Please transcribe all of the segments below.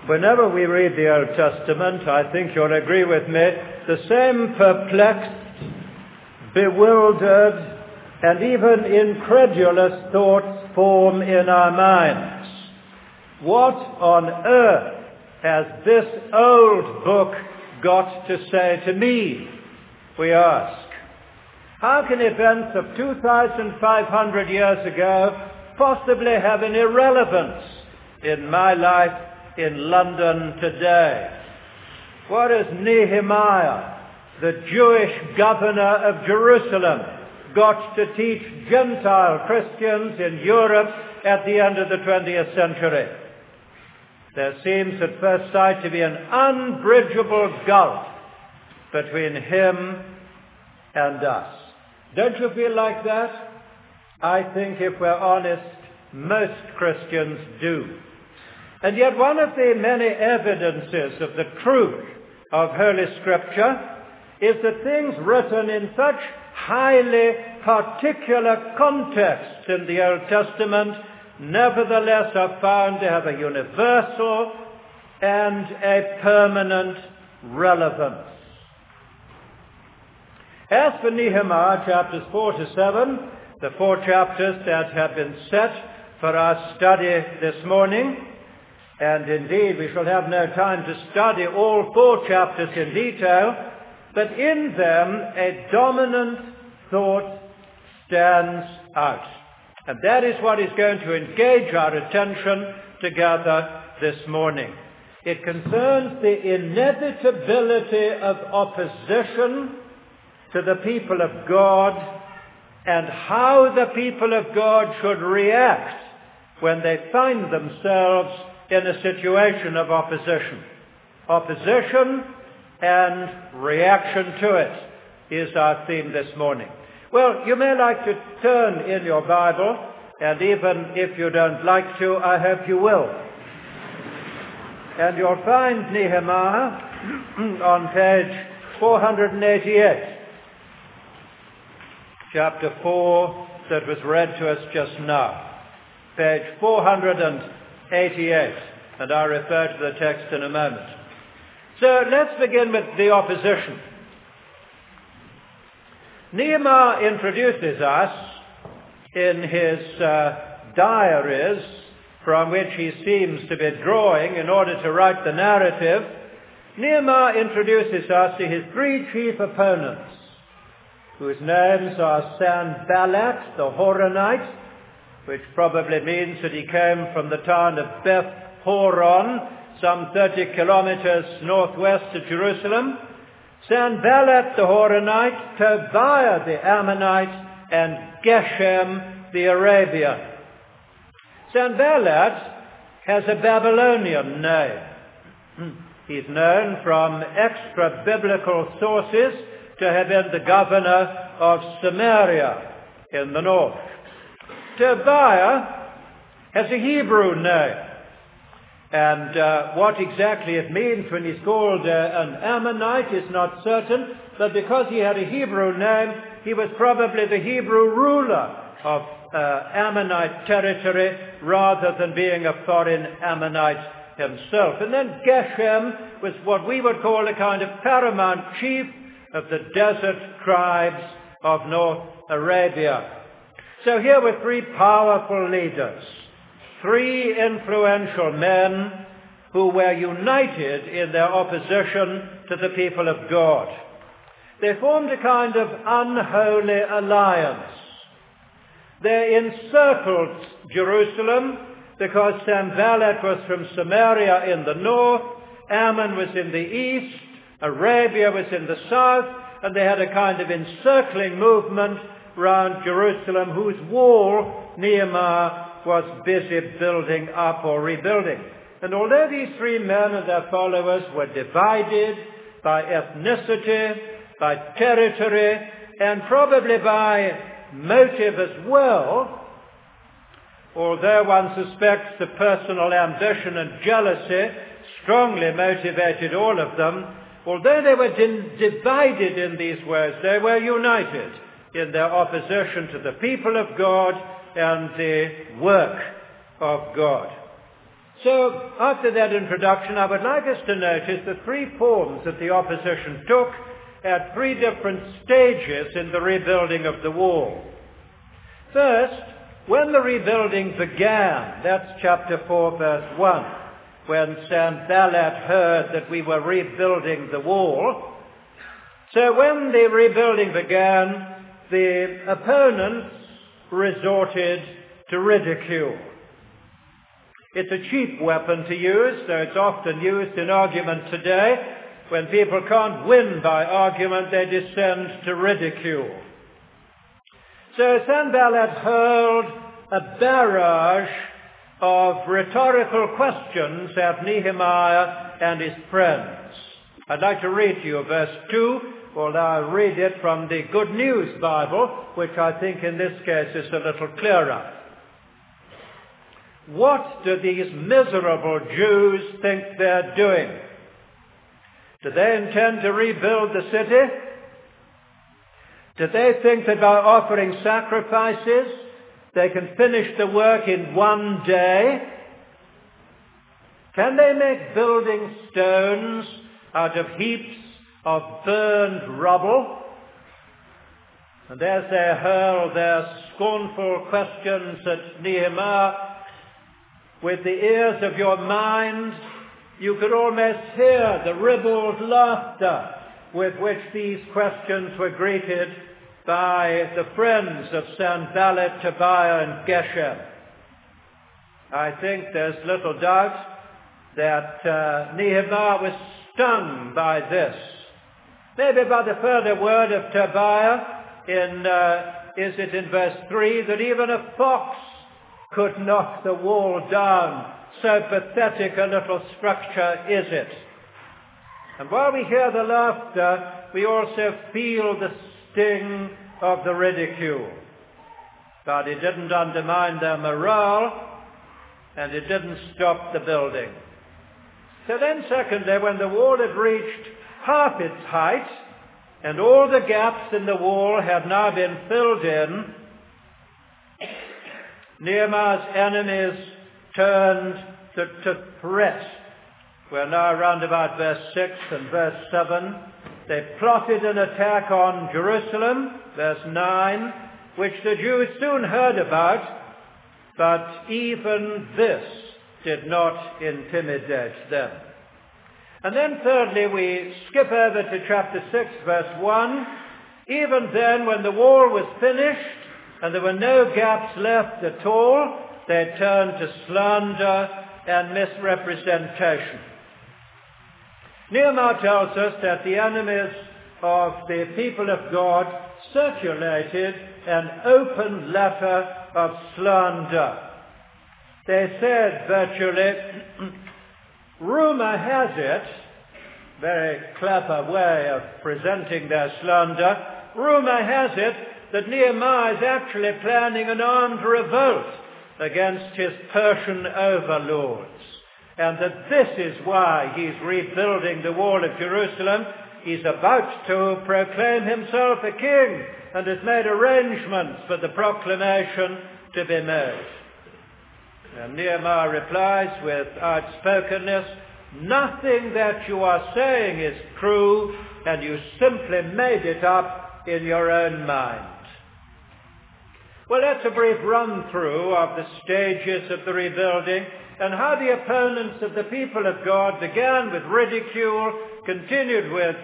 Whenever we read the Old Testament, I think you'll agree with me, the same perplexed, bewildered, and even incredulous thoughts form in our minds. What on earth has this old book got to say to me? We ask. How can events of 2,500 years ago possibly have any relevance in my life in London today? What has Nehemiah, the Jewish governor of Jerusalem, got to teach Gentile Christians in Europe at the end of the 20th century? There seems at first sight to be an unbridgeable gulf between him and us. Don't you feel like that? I think, if we're honest, most Christians do. And yet one of the many evidences of the truth of Holy Scripture is that things written in such highly particular contexts in the Old Testament nevertheless are found to have a universal and a permanent relevance. As for Nehemiah, chapters 4 to 7, the 4 chapters that have been set for our study this morning, and indeed we shall have no time to study all 4 chapters in detail, but in them a dominant thought stands out. And that is what is going to engage our attention together this morning. It concerns the inevitability of opposition to the people of God and how the people of God should react when they find themselves in a situation of opposition. Opposition and reaction to it is our theme this morning. Well, you may like to turn in your Bible, and even if you don't like to, I hope you will. And you'll find Nehemiah on page 488. Chapter 4 that was read to us just now. Page 488. And I'll refer to the text in a moment. So let's begin with the opposition. Nehemiah introduces us in his diaries, from which he seems to be drawing in order to write the narrative. Nehemiah introduces us to his 3 chief opponents, whose names are Sanballat the Horonite, which probably means that he came from the town of Beth Horon, some 30 kilometers northwest of Jerusalem. Sanballat the Horonite, Tobiah the Ammonite, and Geshem the Arabian. Sanballat has a Babylonian name. He's known from extra-biblical sources to have been the governor of Samaria in the north. Tobiah has a Hebrew name. And what exactly it means when he's called an Ammonite is not certain, but because he had a Hebrew name, he was probably the Hebrew ruler of Ammonite territory rather than being a foreign Ammonite himself. And then Geshem was what we would call a kind of paramount chief of the desert tribes of North Arabia. So here were 3 powerful leaders, 3 influential men who were united in their opposition to the people of God. They formed a kind of unholy alliance. They encircled Jerusalem because Sanballat was from Samaria in the north, Ammon was in the east, Arabia was in the south, and they had a kind of encircling movement round Jerusalem, whose wall Nehemiah was busy building up or rebuilding. And although these 3 men and their followers were divided by ethnicity, by territory, and probably by motive as well, although one suspects the personal ambition and jealousy strongly motivated all of them, although they were divided in these ways, they were united in their opposition to the people of God and the work of God. So, after that introduction, I would like us to notice the three forms that the opposition took at three different stages in the rebuilding of the wall. First, when the rebuilding began, that's chapter 4, verse 1, when Sanballat heard that we were rebuilding the wall. So when the rebuilding began, the opponents resorted to ridicule. It's a cheap weapon to use, so it's often used in argument today. When people can't win by argument, they descend to ridicule. So Sanballat hurled a barrage of rhetorical questions at Nehemiah and his friends. I'd like to read to you verse 2, although I'll read it from the Good News Bible, which I think in this case is a little clearer. What do these miserable Jews think they're doing? Do they intend to rebuild the city? Do they think that by offering sacrifices they can finish the work in one day? Can they make building stones out of heaps of burned rubble? And as they hurl their scornful questions at Nehemiah, with the ears of your mind, you could almost hear the ribald laughter with which these questions were greeted by the friends of Sanballat, Tobiah, and Geshem. I think there's little doubt that Nehemiah was stung by this. Maybe by the further word of Tobiah is it in verse 3, that even a fox could knock the wall down. So pathetic a little structure is it. And while we hear the laughter, we also feel the sting of the ridicule. But it didn't undermine their morale, and it didn't stop the building. So then secondly, when the wall had reached half its height, and all the gaps in the wall had now been filled in, Nehemiah's enemies turned to threat. We're now around about verse 6 and verse 7. They plotted an attack on Jerusalem, verse 9, which the Jews soon heard about, but even this did not intimidate them. And then thirdly, we skip over to chapter 6, verse 1. Even then, when the wall was finished, and there were no gaps left at all, they turned to slander and misrepresentation. Nehemiah tells us that the enemies of the people of God circulated an open letter of slander. They said virtually, rumor has it, very clever way of presenting their slander, rumor has it that Nehemiah is actually planning an armed revolt against his Persian overlords, and that this is why he's rebuilding the wall of Jerusalem. He's about to proclaim himself a king and has made arrangements for the proclamation to be made. And Nehemiah replies with outspokenness, nothing that you are saying is true, and you simply made it up in your own mind. Well, that's a brief run-through of the stages of the rebuilding and how the opponents of the people of God began with ridicule, continued with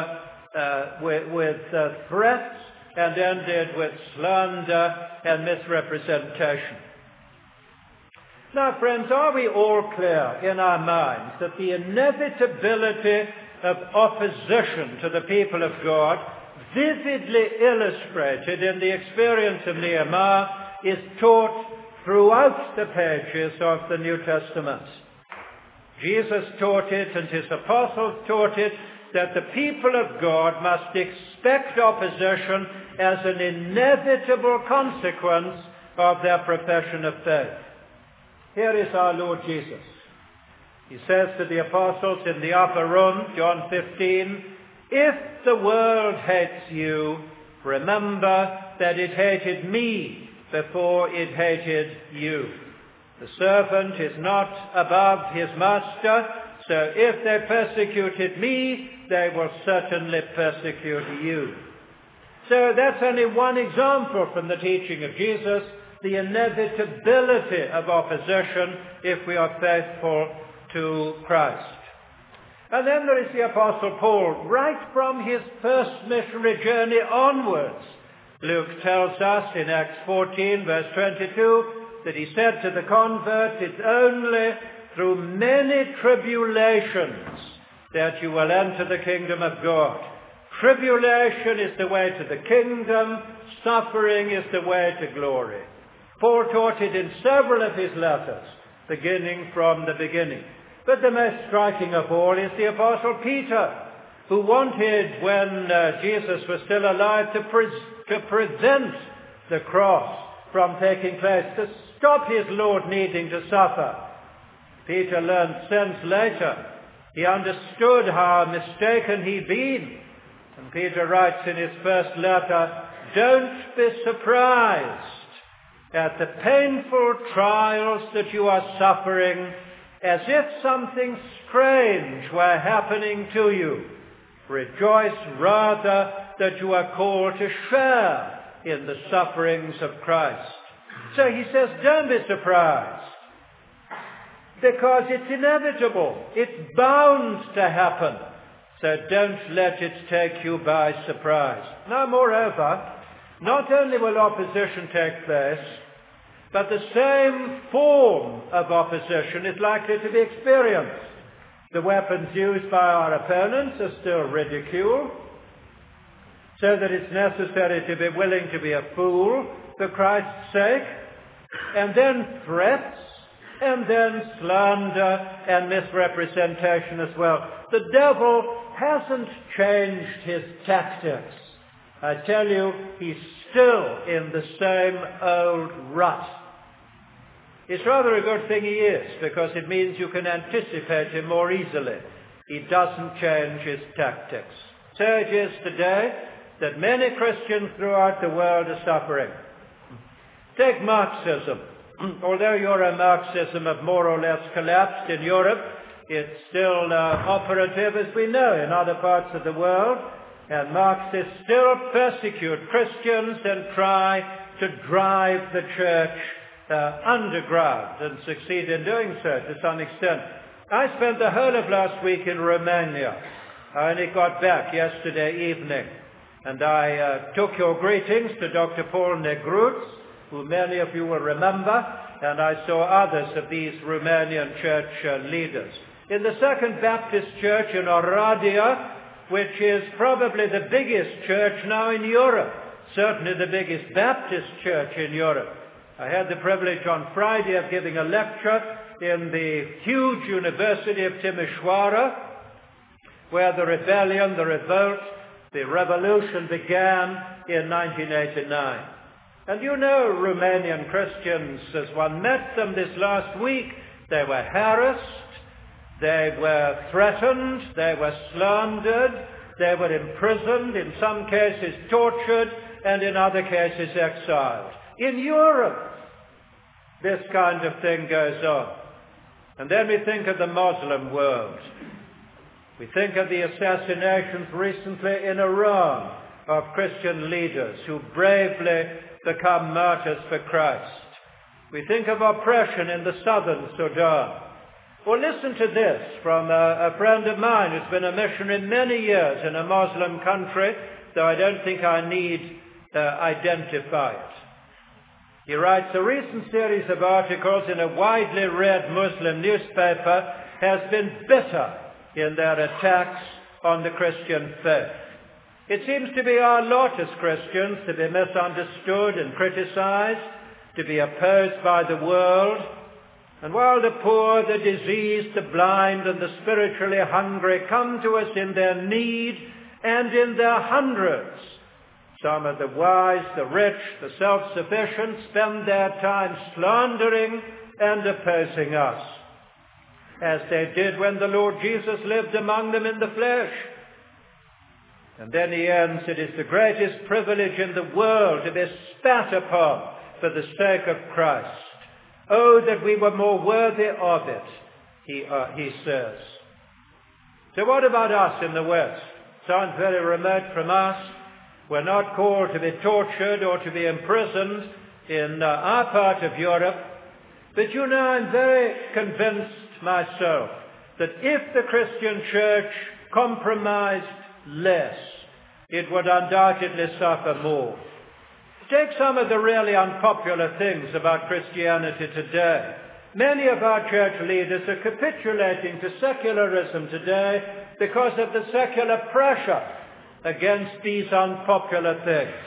threats, and ended with slander and misrepresentation. Now, friends, are we all clear in our minds that the inevitability of opposition to the people of God, vividly illustrated in the experience of Nehemiah, is taught throughout the pages of the New Testament? Jesus taught it, and his apostles taught it, that the people of God must expect opposition as an inevitable consequence of their profession of faith. Here is our Lord Jesus. He says to the apostles in the upper room, John 15, if the world hates you, remember that it hated me before it hated you. The servant is not above his master, so if they persecuted me, they will certainly persecute you. So that's only one example from the teaching of Jesus, the inevitability of opposition if we are faithful to Christ. And then there is the Apostle Paul, right from his first missionary journey onwards. Luke tells us in Acts 14, verse 22, that he said to the convert, it's only through many tribulations that you will enter the kingdom of God. Tribulation is the way to the kingdom. Suffering is the way to glory. Paul taught it in several of his letters, beginning from the beginning. But the most striking of all is the Apostle Peter, who wanted, when Jesus was still alive, to prevent the cross from taking place, to stop his Lord needing to suffer. Peter learned sense later. He understood how mistaken he'd been. And Peter writes in his first letter, don't be surprised at the painful trials that you are suffering, as if something strange were happening to you. Rejoice rather that you are called to share in the sufferings of Christ. So he says, don't be surprised, because it's inevitable. It's bound to happen. So don't let it take you by surprise. Now, moreover, not only will opposition take place, but the same form of opposition is likely to be experienced. The weapons used by our opponents are still ridicule, so that it's necessary to be willing to be a fool for Christ's sake, and then threats, and then slander and misrepresentation as well. The devil hasn't changed his tactics. I tell you, he's still in the same old rut. It's rather a good thing he is, because it means you can anticipate him more easily. He doesn't change his tactics. So it is today that many Christians throughout the world are suffering. Take Marxism. Although Euro-Marxism have more or less collapsed in Europe, it's still operative, as we know, in other parts of the world. And Marxists still persecute Christians and try to drive the church underground, and succeed in doing so to some extent. I spent the whole of last week in Romania. I only got back yesterday evening, and I took your greetings to Dr. Paul Negruț, who many of you will remember, and I saw others of these Romanian church leaders. In the Second Baptist Church in Oradea, which is probably the biggest church now in Europe, certainly the biggest Baptist church in Europe, I had the privilege on Friday of giving a lecture in the huge University of Timișoara, where the rebellion, the revolt, the revolution began in 1989. And you know Romanian Christians, as one met them this last week, they were harassed, they were threatened, they were slandered, they were imprisoned, in some cases tortured, and in other cases exiled. In Europe, this kind of thing goes on. And then we think of the Muslim world. We think of the assassinations recently in Iran of Christian leaders who bravely become martyrs for Christ. We think of oppression in the southern Sudan. Well, listen to this from a friend of mine who's been a missionary many years in a Muslim country, though I don't think I need identify it. He writes, a recent series of articles in a widely read Muslim newspaper has been bitter in their attacks on the Christian faith. It seems to be our lot as Christians to be misunderstood and criticized, to be opposed by the world. And while the poor, the diseased, the blind, and the spiritually hungry come to us in their need and in their hundreds, some of the wise, the rich, the self-sufficient spend their time slandering and opposing us, as they did when the Lord Jesus lived among them in the flesh. And then he ends, it is the greatest privilege in the world to be spat upon for the sake of Christ. Oh, that we were more worthy of it, he says. So what about us in the West? Sounds very remote from us. We're not called to be tortured or to be imprisoned in our part of Europe. But you know, I'm very convinced myself that if the Christian church compromised less, it would undoubtedly suffer more. Take some of the really unpopular things about Christianity today. Many of our church leaders are capitulating to secularism today because of the secular pressure against these unpopular things.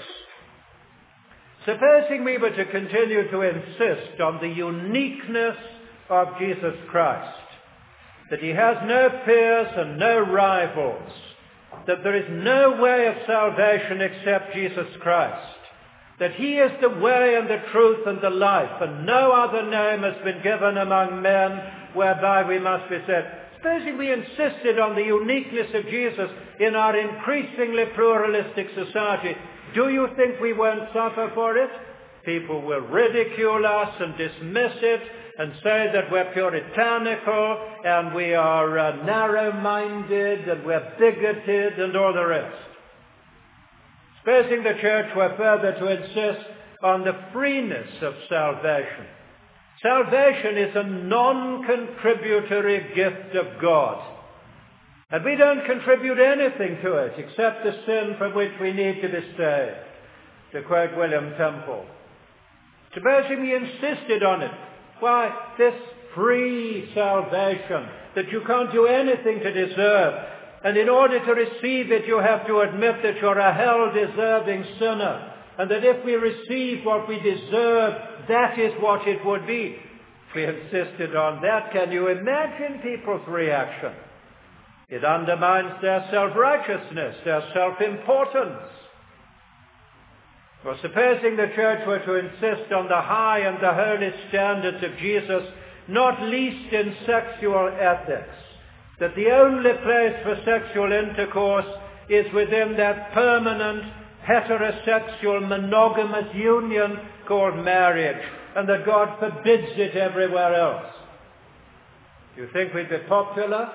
Supposing we were to continue to insist on the uniqueness of Jesus Christ, that he has no peers and no rivals, that there is no way of salvation except Jesus Christ, that he is the way and the truth and the life, and no other name has been given among men whereby we must be saved. Supposing we insisted on the uniqueness of Jesus in our increasingly pluralistic society, do you think we won't suffer for it? People will ridicule us and dismiss it and say that we're puritanical and we are narrow-minded and we're bigoted and all the rest. Supposing the church were further to insist on the freeness of salvation. Salvation is a non-contributory gift of God. And we don't contribute anything to it except the sin from which we need to be saved, to quote William Temple. Supposing we insisted on it. Why, this free salvation that you can't do anything to deserve. And in order to receive it, you have to admit that you're a hell-deserving sinner. And that if we receive what we deserve, that is what it would be. If we insisted on that, can you imagine people's reaction? It undermines their self-righteousness, their self-importance. Or supposing the church were to insist on the high and the holy standards of Jesus, not least in sexual ethics, that the only place for sexual intercourse is within that permanent heterosexual monogamous union called marriage, and that God forbids it everywhere else. Do you think we'd be popular?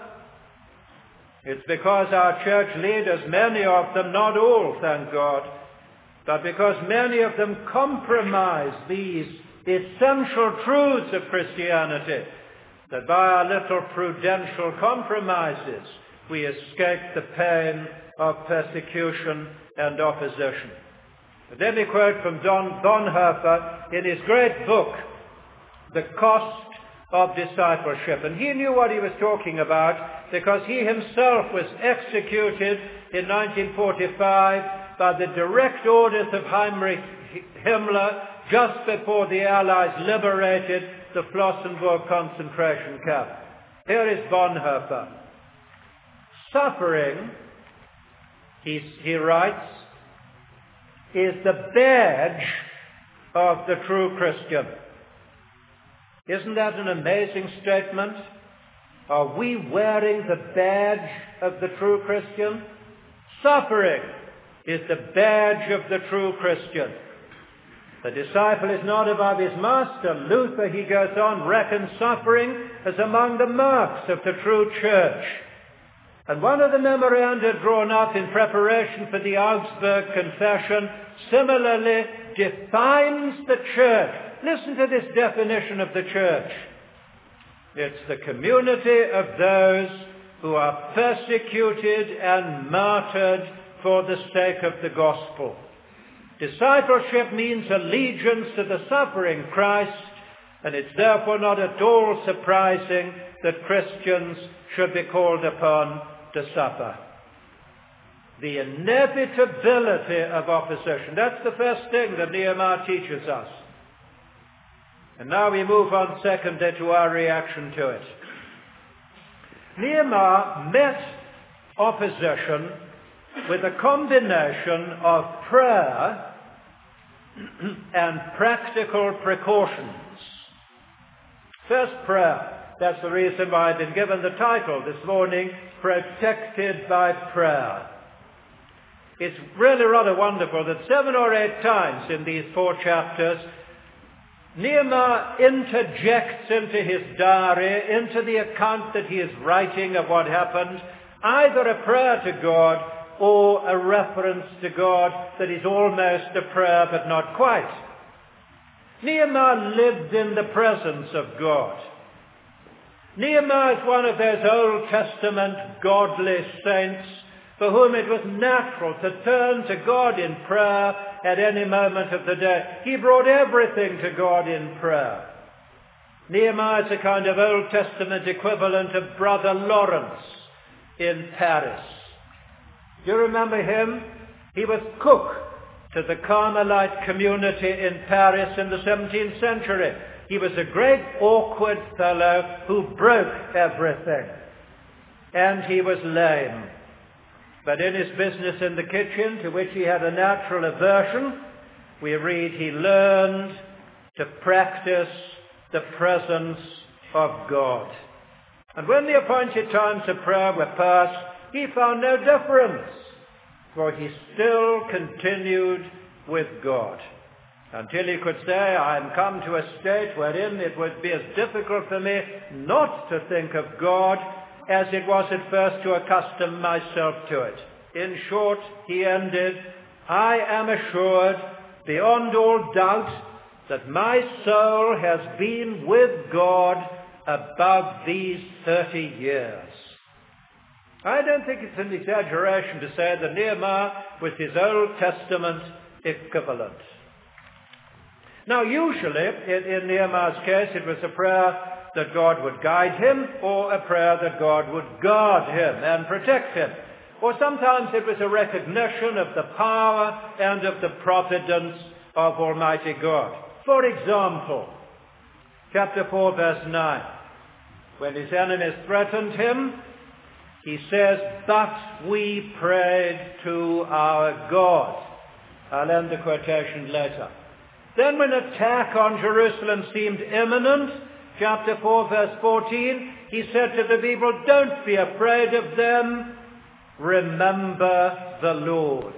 It's because our church leaders, many of them, not all, thank God, but because many of them compromise these essential truths of Christianity, that by our little prudential compromises we escape the pain of persecution and opposition. But let me quote from John Bonhoeffer in his great book, The Cost of Discipleship. And he knew what he was talking about because he himself was executed in 1945 by the direct orders of Heinrich Himmler just before the Allies liberated the Flossenburg concentration camp. Here is Bonhoeffer. Suffering, he writes, is the badge of the true Christian. Isn't that an amazing statement? Are we wearing the badge of the true Christian? Suffering is the badge of the true Christian. The disciple is not above his master. Luther, he goes on, reckons suffering as among the marks of the true church. And one of the memoranda drawn up in preparation for the Augsburg Confession similarly defines the church. Listen to this definition of the church. It's the community of those who are persecuted and martyred for the sake of the gospel. Discipleship means allegiance to the suffering Christ, and it's therefore not at all surprising that Christians should be called upon to suffer. The inevitability of opposition. That's the first thing that Nehemiah teaches us. And now we move on secondly to our reaction to it. Nehemiah met opposition with a combination of prayer and practical precautions. First, prayer. That's the reason why I've been given the title this morning, Protected by Prayer. It's really rather wonderful that 7 or 8 times in these 4 chapters, Nehemiah interjects into his diary, into the account that he is writing of what happened, either a prayer to God or a reference to God that is almost a prayer but not quite. Nehemiah lived in the presence of God. Nehemiah is one of those Old Testament godly saints for whom it was natural to turn to God in prayer at any moment of the day. He brought everything to God in prayer. Nehemiah is a kind of Old Testament equivalent of Brother Lawrence in Paris. Do you remember him? He was cook to the Carmelite community in Paris in the 17th century. He was a great awkward fellow who broke everything. And he was lame. But in his business in the kitchen, to which he had a natural aversion, we read he learned to practice the presence of God. And when the appointed times of prayer were past, he found no difference, for he still continued with God, until he could say, I am come to a state wherein it would be as difficult for me not to think of God as it was at first to accustom myself to it. In short, he ended, I am assured beyond all doubt that my soul has been with God above these 30 years. I don't think it's an exaggeration to say that Nehemiah was his Old Testament equivalent. Now, usually, in Nehemiah's case, it was a prayer that God would guide him, or a prayer that God would guard him and protect him. Or sometimes it was a recognition of the power and of the providence of Almighty God. For example, chapter 4, verse 9, when his enemies threatened him, he says, but we prayed to our God. I'll end the quotation later. Then when attack on Jerusalem seemed imminent, chapter 4, verse 14, he said to the people, don't be afraid of them, remember the Lord.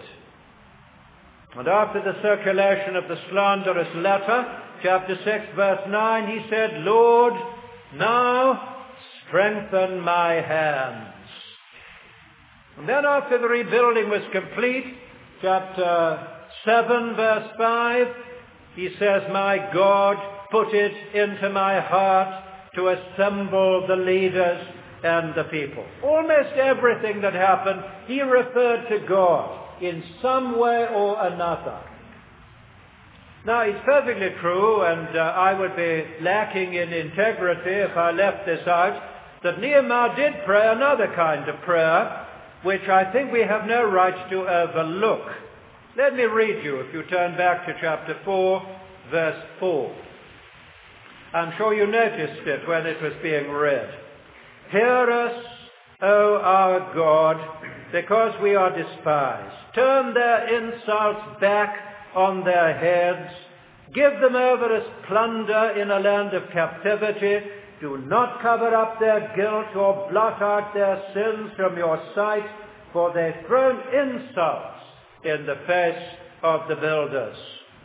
And after the circulation of the slanderous letter, chapter 6, verse 9, he said, Lord, now strengthen my hands. And then after the rebuilding was complete, chapter 7, verse 5, he says, my God put it into my heart to assemble the leaders and the people. Almost everything that happened, he referred to God in some way or another. Now, it's perfectly true, and I would be lacking in integrity if I left this out, that Nehemiah did pray another kind of prayer, which I think we have no right to overlook. Let me read you, if you turn back to chapter 4, verse 4. I'm sure you noticed it when it was being read. Hear us, O our God, because we are despised. Turn their insults back on their heads. Give them over as plunder in a land of captivity. Do not cover up their guilt or blot out their sins from your sight, for they've thrown insults in the face of the builders.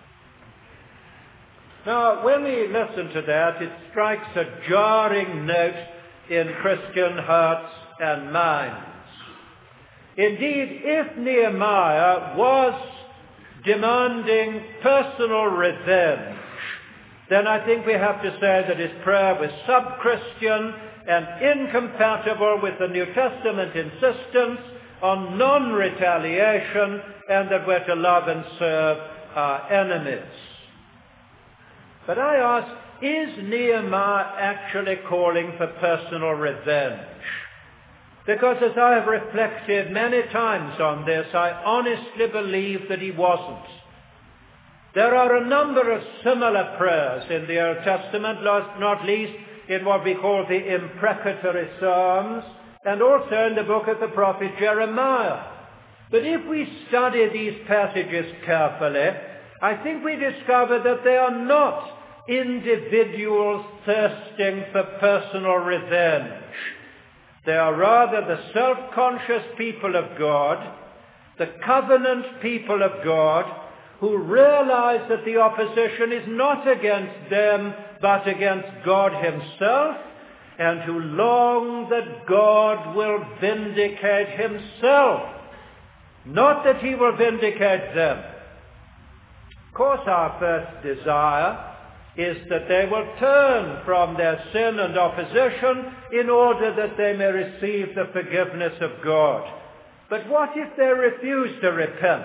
Now, when we listen to that, it strikes a jarring note in Christian hearts and minds. Indeed, if Nehemiah was demanding personal revenge, then I think we have to say that his prayer was sub-Christian and incompatible with the New Testament insistence on non-retaliation and that we're to love and serve our enemies. But I ask, is Nehemiah actually calling for personal revenge? Because as I have reflected many times on this, I honestly believe that he wasn't. There are a number of similar prayers in the Old Testament, not least in what we call the imprecatory Psalms, and also in the book of the prophet Jeremiah. But if we study these passages carefully, I think we discover that they are not individuals thirsting for personal revenge. They are rather the self-conscious people of God, the covenant people of God, who realize that the opposition is not against them, but against God himself, and who long that God will vindicate himself, not that he will vindicate them. Of course, our first desire is that they will turn from their sin and opposition in order that they may receive the forgiveness of God. But what if they refuse to repent?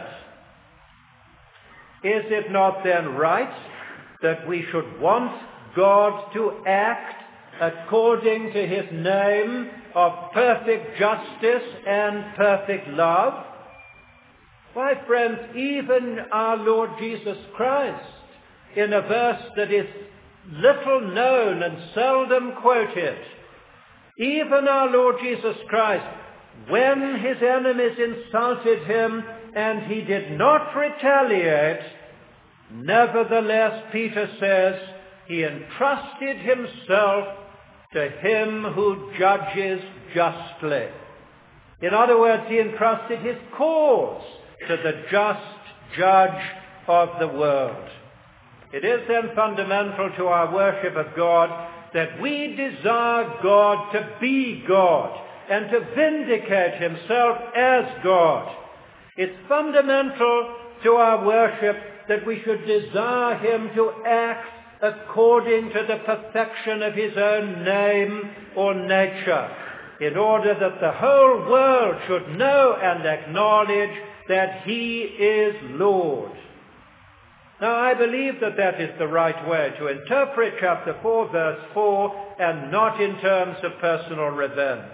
Is it not then right that we should want God to act according to his name of perfect justice and perfect love? Why, friends, even our Lord Jesus Christ, in a verse that is little known and seldom quoted, even our Lord Jesus Christ, when his enemies insulted him and he did not retaliate, nevertheless, Peter says, he entrusted himself to him who judges justly. In other words, he entrusted his cause to the just judge of the world. It is then fundamental to our worship of God that we desire God to be God and to vindicate himself as God. It's fundamental to our worship that we should desire him to act according to the perfection of his own name or nature, in order that the whole world should know and acknowledge that he is Lord. Now, I believe that that is the right way to interpret chapter 4, verse 4, and not in terms of personal revenge.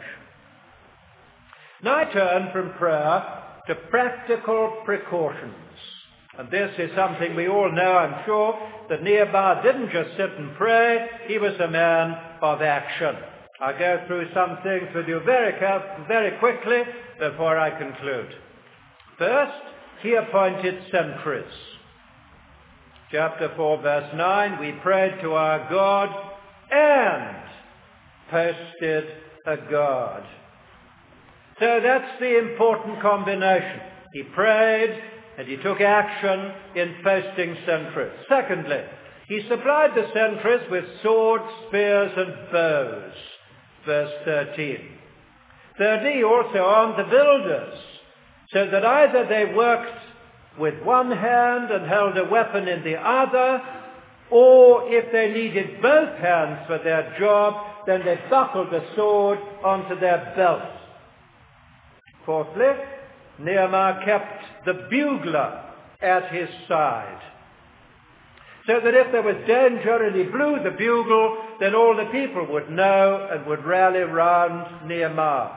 Now I turn from prayer to practical precautions. And this is something we all know, I'm sure, that Nehemiah didn't just sit and pray, he was a man of action. I'll go through some things with you very quickly before I conclude. First, he appointed sentries. Chapter 4, verse 9, we prayed to our God and posted a guard. So that's the important combination. He prayed and he took action in posting sentries. Secondly, he supplied the sentries with swords, spears, and bows. Verse 13. Thirdly, he also armed the builders, so that either they worked with one hand and held a weapon in the other, or if they needed both hands for their job, then they buckled the sword onto their belt. Fourthly, Nehemiah kept the bugler at his side, so that if there was danger and he blew the bugle, then all the people would know and would rally round Nehemiah.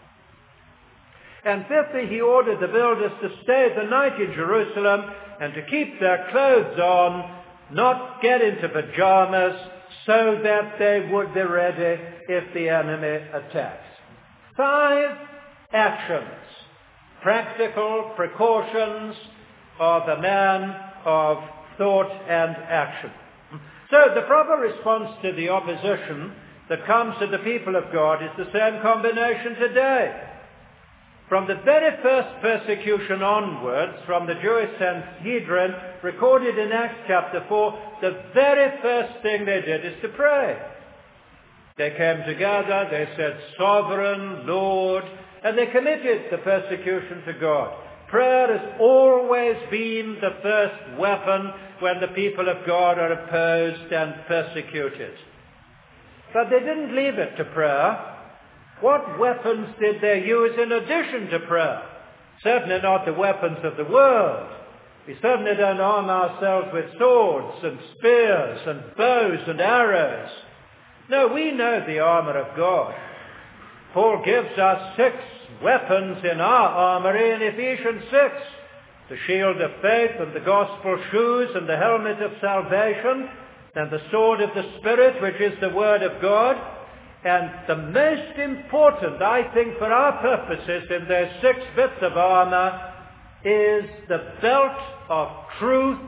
And fifthly, he ordered the builders to stay the night in Jerusalem and to keep their clothes on, not get into pajamas, so that they would be ready if the enemy attacked. 5 actions, practical precautions of a man of thought and action. So the proper response to the opposition that comes to the people of God is the same combination today. From the very first persecution onwards, from the Jewish Sanhedrin, recorded in Acts chapter 4, the very first thing they did is to pray. They came together, they said, Sovereign Lord, and they committed the persecution to God. Prayer has always been the first weapon when the people of God are opposed and persecuted. But they didn't leave it to prayer. What weapons did they use in addition to prayer? Certainly not the weapons of the world. We certainly don't arm ourselves with swords and spears and bows and arrows. No, we know the armor of God. Paul gives us 6 weapons in our armory in Ephesians 6. The shield of faith and the gospel shoes and the helmet of salvation and the sword of the Spirit, which is the word of God. And the most important, I think, for our purposes in those 6 bits of armor is the belt of truth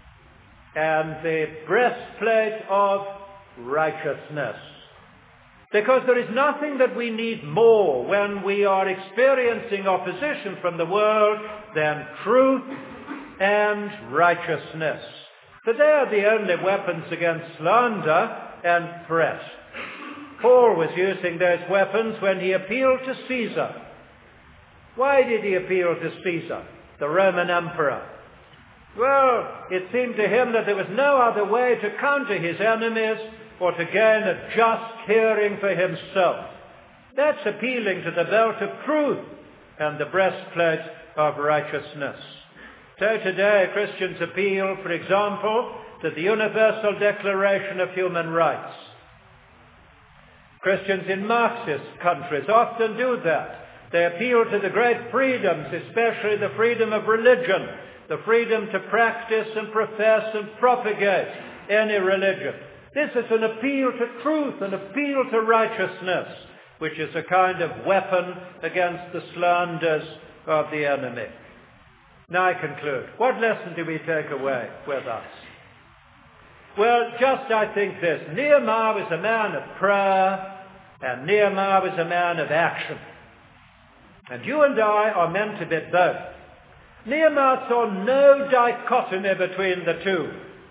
and the breastplate of righteousness. Because there is nothing that we need more when we are experiencing opposition from the world than truth and righteousness. For they are the only weapons against slander and threat. Paul was using those weapons when he appealed to Caesar. Why did he appeal to Caesar, the Roman emperor? Well, it seemed to him that there was no other way to counter his enemies or to gain a just hearing for himself. That's appealing to the belt of truth and the breastplate of righteousness. So today Christians appeal, for example, to the Universal Declaration of Human Rights. Christians in Marxist countries often do that. They appeal to the great freedoms, especially the freedom of religion, the freedom to practice and profess and propagate any religion. This is an appeal to truth, an appeal to righteousness, which is a kind of weapon against the slanders of the enemy. Now I conclude. What lesson do we take away with us? Well, just I think this. Nehemiah was a man of prayer, and Nehemiah was a man of action. And you and I are meant to be both. Nehemiah saw no dichotomy between the two.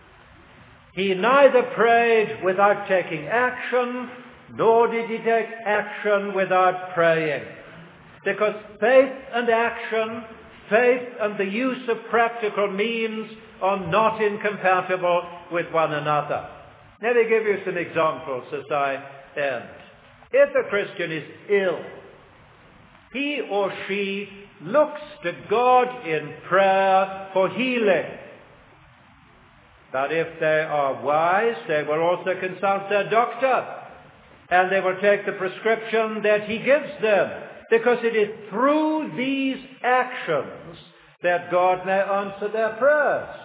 He neither prayed without taking action, nor did he take action without praying. Because faith and action, faith and the use of practical means are not incompatible with one another. Let me give you some examples as I end. If a Christian is ill, he or she looks to God in prayer for healing. But if they are wise, they will also consult their doctor, and they will take the prescription that he gives them, because it is through these actions that God may answer their prayers.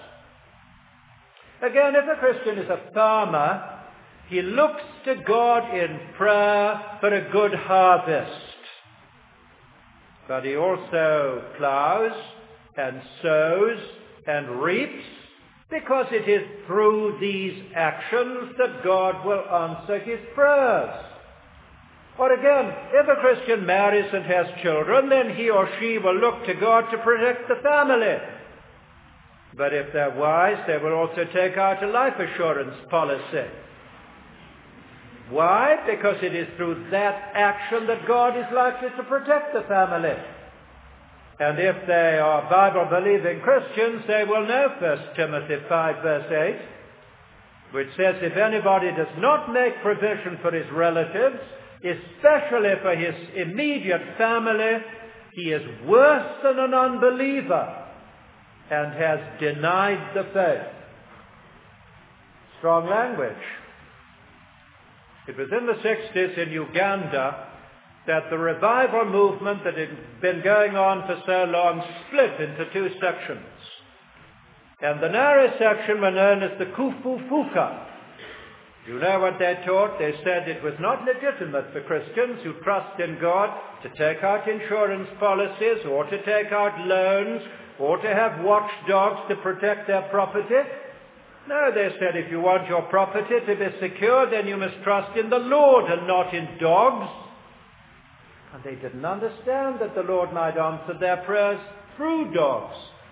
Again, if a Christian is a farmer, he looks to God in prayer for a good harvest. But he also plows and sows and reaps, because it is through these actions that God will answer his prayers. Or again, if a Christian marries and has children, then he or she will look to God to protect the family. But if they're wise, they will also take out a life assurance policy. Why? Because it is through that action that God is likely to protect the family. And if they are Bible-believing Christians, they will know 1 Timothy 5 verse 8, which says, if anybody does not make provision for his relatives, especially for his immediate family, he is worse than an unbeliever and has denied the faith. Strong language. It was in the 60s in Uganda that the revival movement that had been going on for so long split into two sections. And the narrow section were known as the Kufufuka. You know what they taught? They said it was not legitimate for Christians who trust in God to take out insurance policies or to take out loans or to have watchdogs to protect their property. No, they said, if you want your property to be secure, then you must trust in the Lord and not in dogs. And they didn't understand that the Lord might answer their prayers through dogs.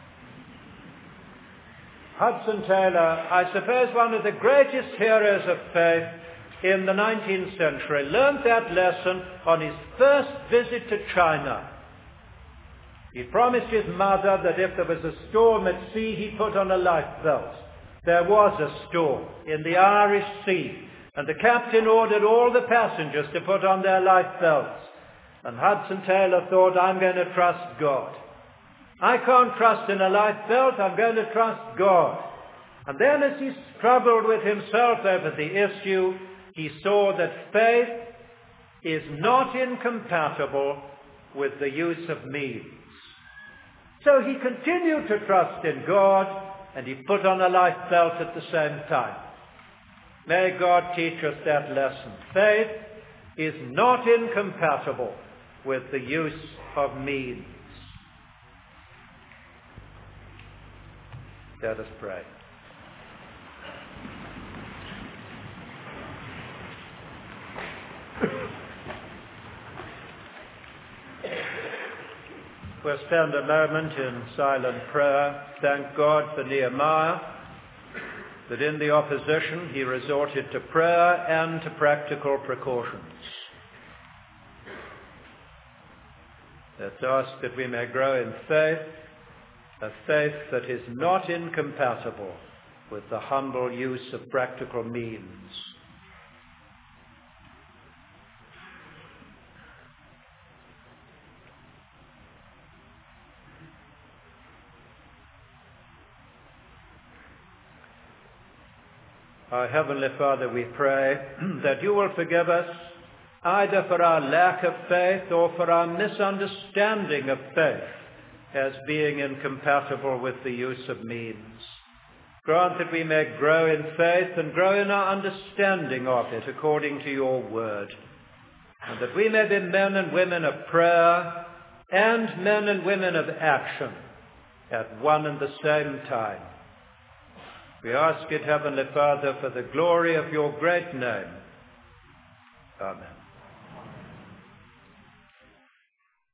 Hudson Taylor, I suppose one of the greatest heroes of faith in the 19th century, learned that lesson on his first visit to China. He promised his mother that if there was a storm at sea, he'd put on a life belt. There was a storm in the Irish Sea, and the captain ordered all the passengers to put on their life belts. And Hudson Taylor thought, I'm going to trust God. I can't trust in a life belt, I'm going to trust God. And then as he struggled with himself over the issue, he saw that faith is not incompatible with the use of means. So he continued to trust in God, and he put on a life belt at the same time. May God teach us that lesson. Faith is not incompatible with the use of means. Let us pray. We'll spend a moment in silent prayer. Thank God for Nehemiah, that in the opposition he resorted to prayer and to practical precautions. Let's ask that we may grow in faith, a faith that is not incompatible with the humble use of practical means. Our Heavenly Father, we pray that you will forgive us either for our lack of faith or for our misunderstanding of faith as being incompatible with the use of means. Grant that we may grow in faith and grow in our understanding of it according to your word, and that we may be men and women of prayer and men and women of action at one and the same time. We ask it, Heavenly Father, for the glory of your great name. Amen.